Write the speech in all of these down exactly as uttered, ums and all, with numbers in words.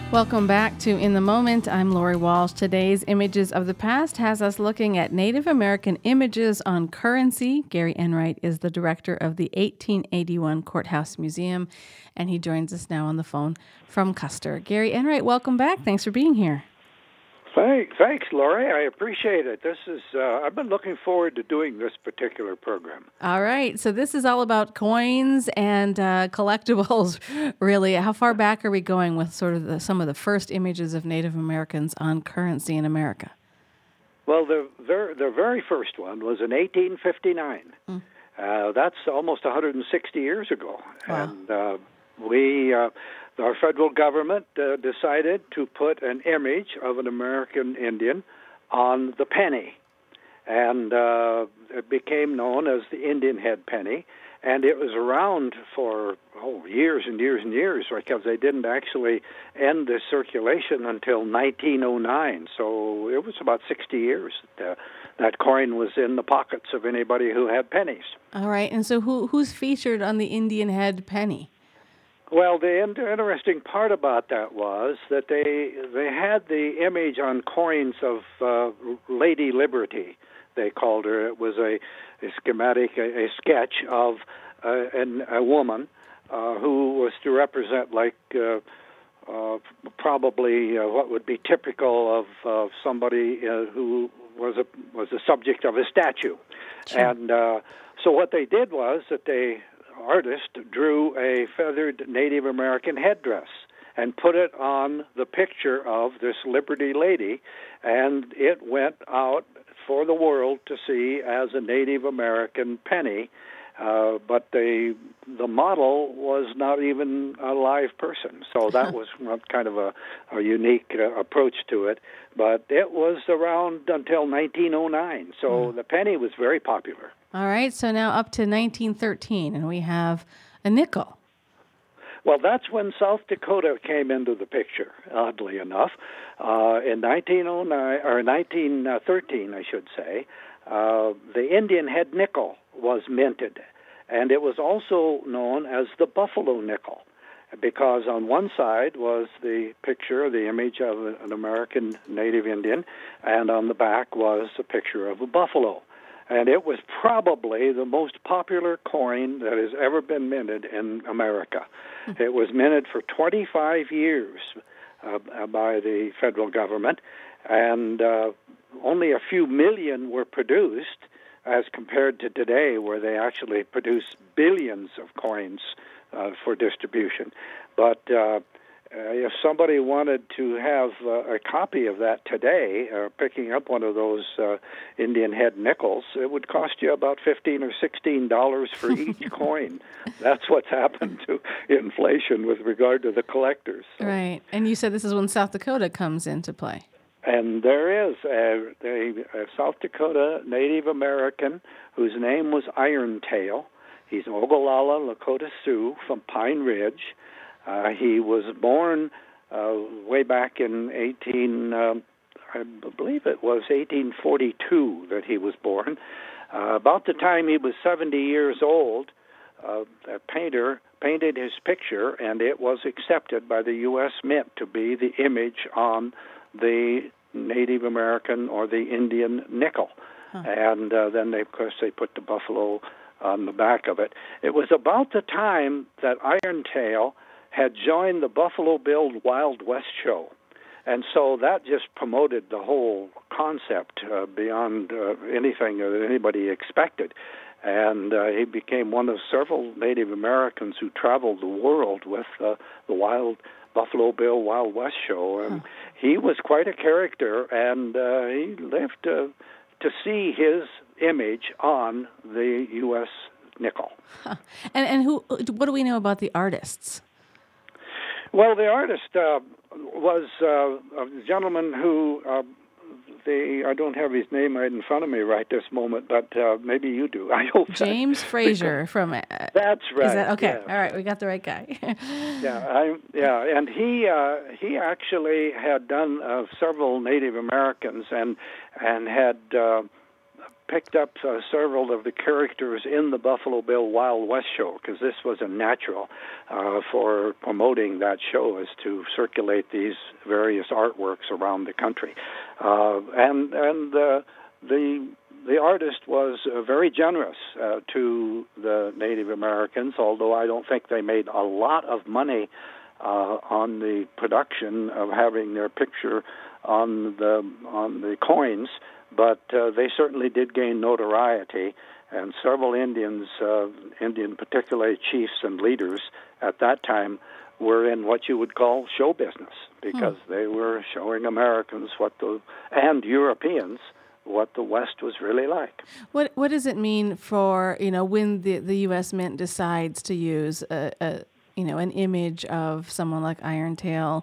Welcome back to In the Moment. I'm Lori Walsh. Today's Images of the Past has us looking at Native American images on currency. Gary Enright is the director of the eighteen eighty-one Courthouse Museum, and he joins us now on the phone from Custer. Gary Enright, welcome back. Thanks for being here. Thanks, thanks, Lori. I appreciate it. This is uh, I've been looking forward to doing this particular program. All right. So this is all about coins and uh, collectibles, really. How far back are we going with sort of the, some of the first images of Native Americans on currency in America? Well, the the, the very first one was in eighteen fifty-nine. Mm. Uh, that's almost one hundred sixty years ago. Wow. And uh, we... Uh, Our federal government uh, decided to put an image of an American Indian on the penny, and uh, it became known as the Indian head penny, and it was around for oh, years and years and years because they didn't actually end the circulation until nineteen oh nine, so it was about sixty years that uh, that coin was in the pockets of anybody who had pennies. All right, and so who who's featured on the Indian head penny? Well, the interesting part about that was that they they had the image on coins of uh, Lady Liberty, they called her. It was a, a schematic, a, a sketch of uh, an, a woman uh, who was to represent like uh, uh, probably uh, what would be typical of uh, somebody uh, who was a was the subject of a statue. Sure. And uh, so what they did was that they artist drew a feathered Native American headdress and put it on the picture of this Liberty Lady, and it went out for the world to see as a Native American penny, uh, but the the model was not even a live person, so that was kind of a, a unique uh, approach to it, but it was around until nineteen oh nine, so mm. the penny was very popular. All right, so now up to nineteen thirteen, and we have a nickel. Well, that's when South Dakota came into the picture, oddly enough. Uh, in nineteen oh nine, or nineteen thirteen, I should say, uh, the Indian head nickel was minted, and it was also known as the buffalo nickel, because on one side was the picture, the image of an American Native Indian, and on the back was a picture of a buffalo. And it was probably the most popular coin that has ever been minted in America. Mm-hmm. It was minted for twenty-five years uh, by the federal government, and uh, only a few million were produced as compared to today, where they actually produce billions of coins uh, for distribution. But uh, Uh, if somebody wanted to have uh, a copy of that today, or uh, picking up one of those uh, Indian head nickels, it would cost you about fifteen or sixteen dollars for each coin. That's what's happened to inflation with regard to the collectors. So. Right, and you said this is when South Dakota comes into play. And there is a, a, a South Dakota Native American whose name was Irontail. He's Ogallala Lakota Sioux from Pine Ridge. Uh, he was born uh, way back in eighteen, um, I believe it was eighteen forty-two that he was born. Uh, about the time he was seventy years old, uh, a painter painted his picture, and it was accepted by the U S Mint to be the image on the Native American or the Indian nickel. Huh. And uh, then, they, of course, they put the buffalo on the back of it. It was about the time that Irontail had joined the Buffalo Bill Wild West show. And so that just promoted the whole concept uh, beyond uh, anything that anybody expected. And uh, he became one of several Native Americans who traveled the world with uh, the Wild Buffalo Bill Wild West show. And huh. he was quite a character, and uh, he lived uh, to see his image on the U S nickel. Huh. And and who? What do we know about the artists? Well, the artist uh, was uh, a gentleman who, uh, the I don't have his name right in front of me right this moment, but uh, maybe you do. I hope James Fraser from. Uh, That's right. Is that, okay, yeah. All right, we got the right guy. yeah, I, yeah, and he uh, he actually had done uh, several Native Americans and and had uh, picked up uh, several of the characters in the Buffalo Bill Wild West show, because this was a natural uh, for promoting that show, is to circulate these various artworks around the country. Uh, and and uh, the the artist was uh, very generous uh, to the Native Americans, although I don't think they made a lot of money uh, on the production of having their picture on the on the coins, but uh, they certainly did gain notoriety, and several Indians, uh, Indian particularly chiefs and leaders at that time, were in what you would call show business, because hmm. they were showing Americans what the and Europeans what the West was really like. What what does it mean for, you know, when the, the U S Mint decides to use a, a you know an image of someone like Irontail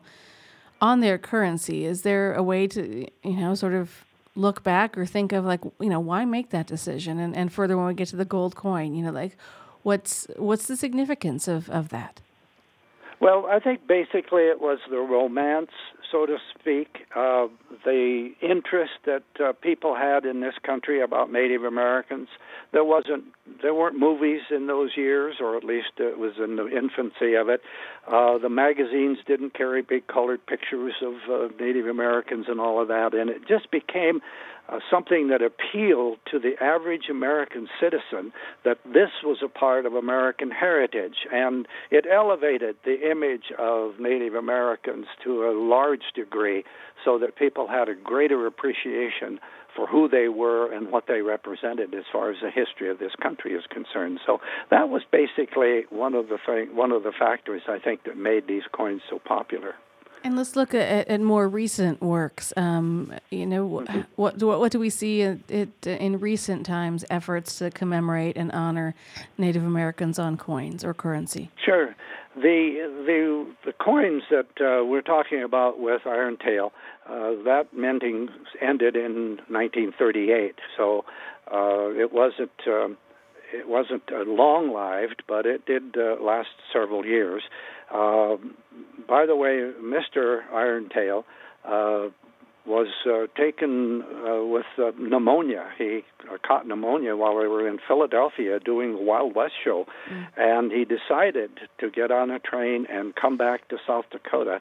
on their currency? Is there a way to, you know, sort of look back or think of, like, you know, why make that decision? And and further, when we get to the gold coin, you know, like, what's what's the significance of, of that? Well, I think basically it was the romance, so to speak, uh, the interest that uh, people had in this country about Native Americans. There wasn't, there weren't movies in those years, or at least it was in the infancy of it. Uh, the magazines didn't carry big colored pictures of uh, Native Americans and all of that, and it just became Uh, something that appealed to the average American citizen, that this was a part of American heritage, and it elevated the image of Native Americans to a large degree, so that people had a greater appreciation for who they were and what they represented as far as the history of this country is concerned. So that was basically one of the thing, one of the factors, I think, that made these coins so popular. And let's look at, at more recent works. Um, you know, what, what what do we see in, it, in recent times, efforts to commemorate and honor Native Americans on coins or currency? Sure. The the the coins that uh, we're talking about with Irontail, uh, that minting ended in nineteen thirty-eight. So uh, it wasn't um, it wasn't uh, long-lived, but it did uh, last several years. Uh, by the way, Mister Irontail uh, was uh, taken uh, with uh, pneumonia. He uh, caught pneumonia while we were in Philadelphia doing the Wild West show, mm. and he decided to get on a train and come back to South Dakota,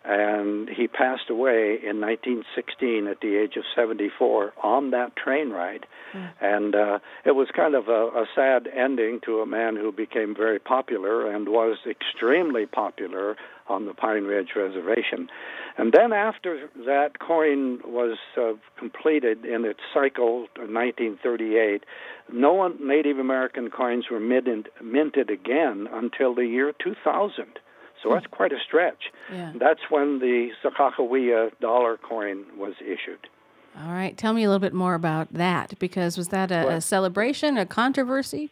and he passed away in nineteen sixteen at the age of seventy-four on that train ride. Mm. And uh, it was kind of a, a sad ending to a man who became very popular and was extremely popular on the Pine Ridge Reservation. And then after that coin was uh, completed in its cycle in nineteen thirty-eight, no one, Native American coins were minted, minted again until the year two thousand. So that's quite a stretch. Yeah. That's when the Sakakawea dollar coin was issued. All right. Tell me a little bit more about that, because was that a, a celebration, a controversy?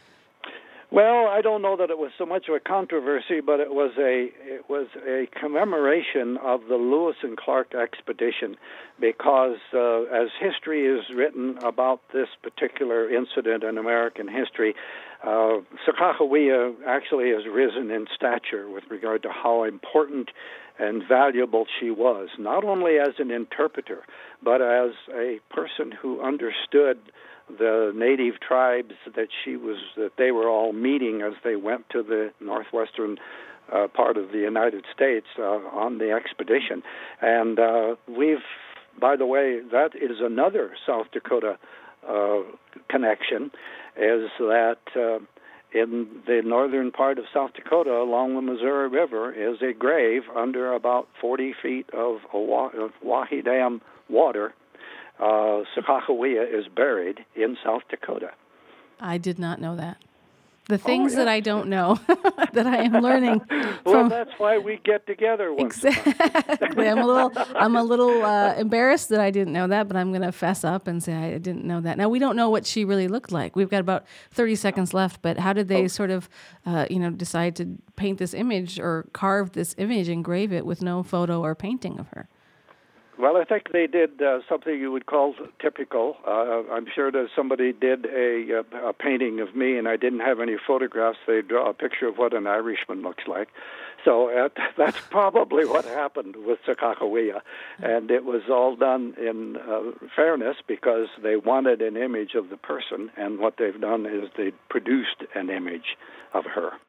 Well, I don't know that it was so much of a controversy, but it was a it was a commemoration of the Lewis and Clark expedition, because uh, as history is written about this particular incident in American history, uh, Sakakawea actually has risen in stature with regard to how important and valuable she was, not only as an interpreter, but as a person who understood the native tribes that she was, that they were all meeting as they went to the northwestern uh, part of the United States uh, on the expedition. And uh, we've, by the way, that is another South Dakota uh, connection, is that uh, in the northern part of South Dakota, along the Missouri River, is a grave under about forty feet of, of Wahi Dam water. Uh, Sakakawea is buried in South Dakota. I did not know that. The things oh, yeah. that I don't know that I am learning. Well, from... that's why we get together once. Exactly. I'm a little, I'm a little uh, embarrassed that I didn't know that, but I'm going to fess up and say I didn't know that. Now, we don't know what she really looked like. We've got about thirty seconds left, but how did they oh. sort of, uh, you know, decide to paint this image or carve this image, engrave it with no photo or painting of her? Well, I think they did uh, something you would call typical. Uh, I'm sure that somebody did a, a painting of me, and I didn't have any photographs. They draw a picture of what an Irishman looks like. So uh, that's probably what happened with Sakakawea. And it was all done in uh, fairness because they wanted an image of the person, and what they've done is they produced an image of her.